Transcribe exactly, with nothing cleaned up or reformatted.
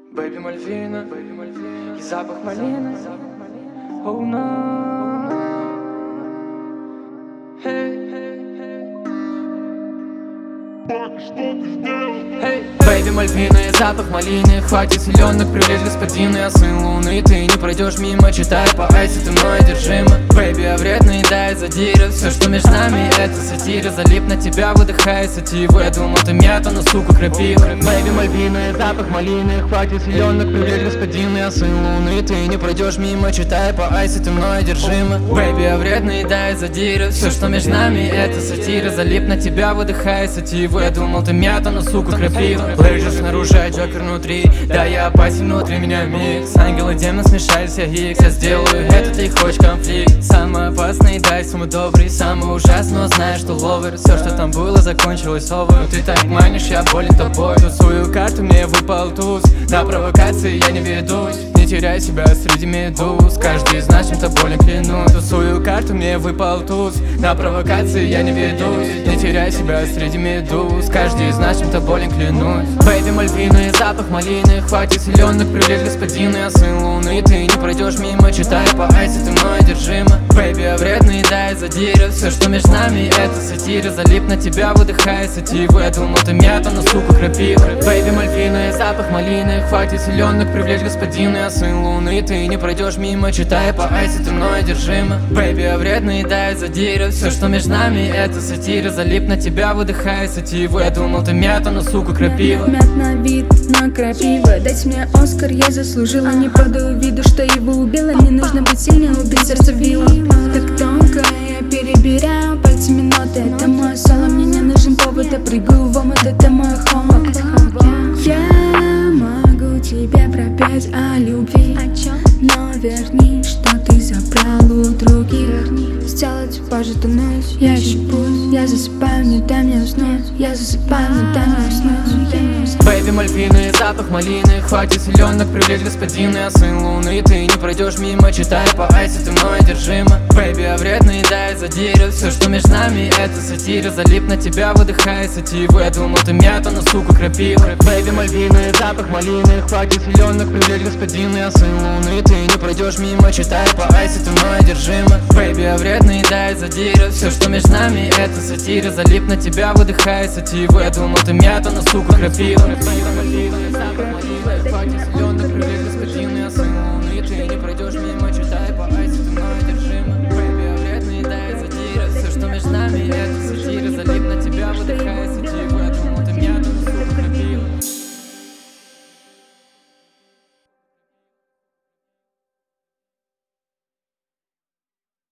Бэйби Мальвина и запах малины. Oh no. Hey. Hey. Бэйби Мальвина и запах малины. Хватит силёнок привлечь господина. Я сын луны, ты не пройдешь мимо. Читай по айсе, ты мной одержима. Бэйби, я вредно и дай задира. Все, что между нами, это сатира. Залип на тебя, выдыхая сативу. Я думал, ты мята, но сука крапива. Бэйби Мальвина и запах малины. Хватит силёнок привлечь господина. Я сын луны, ты не пройдешь мимо. Читай по айсе, ты мной одержима. Бэйби, я вредно и дай задира. Все, что между нами, это сатира. Залип на тебя, выдыхая сативу. Я думал, ты мята, но сука крапива. Лэйджер снаружи, а Джокер внутри. Да, я опасен, внутри меня микс. Ангел и демон смешались, я икс. Я сделаю это, ты хочешь конфликт. Самый опасный, дай, самый добрый. Самый ужасный, но знаешь, что ловер. Все, что там было, закончилось over. Но ты так манишь, я болен тобой. Тусую карту, мне выпал туз. На провокации я не ведусь. Не теряй себя среди медуз. Каждый из нас чем-то болен, клянусь. Тусую карту, мне выпал туз. На провокации я не ведусь. Не теряй себя среди медуз. Каждый из нас чем-то болен, клянусь. Бэйби Мальвина и запах малины. Хватит силёнок привлечь господина. Я сын луны, ты не пройдешь мимо. Читай по айсе, ты мной одержима. Бэйби, я вредно и дай задира. Все, что между нами, это сатира. Залип на тебя, выдыхая сативу. Я думал, ты мята, но сука крапива. Бэйби Мальвина и запах малины. Хватит силёнок привлечь господина. Я сын луны, ты не пройдешь мимо. Читай по айсе, ты мной одержима. Бэйби, я вредно и дай задира. Все, что между нами, это сатира. Залип на тебя, выдыхая сативу. Я думал, ты мята, но сука крапива. Мят на вид, но крапива. Дайте мне Оскар, я заслужила. Не подаю виду, что его убила. Не нужно быть сильнее, убить сердце вилла. Так тонко я перебираю пальцами ноты. Это мой соло, мне не нужен повод. Я прыгаю в омут, это мой хомут. Я могу тебе пропеть о любви, но верни, что ты забрал у других. Сделать позже тонусь, я щипусь. Я засыпаю, не дай мне уснуть. Я засыпаю, не дай мне уснуть. Бэйби Мальвина и запах малины. Хватит силёнок привлечь господина. Я сын луны, ты не пройдешь мимо. Читай по айсе, ты мной одержима. Бэйби, я вредно и дай задира. Все, что между нами, это сатира. Залип на тебя, выдыхая сативу. Я думал, ты мята, но сука крапива. Бэйби Мальвина и запах малины. Хватит силёнок привлечь господина. Я сын луны, ты не пройдешь мимо. Читай по айсе, ты мной одержима. Бэйби, я вредно и дай задира. Все, что между нами, это сатира. Залип на тебя, выдыхая сативу. Я думал, ты мята, но сука крапива. Бэйби Мальвина и запах малины. Хватит силёнок привлечь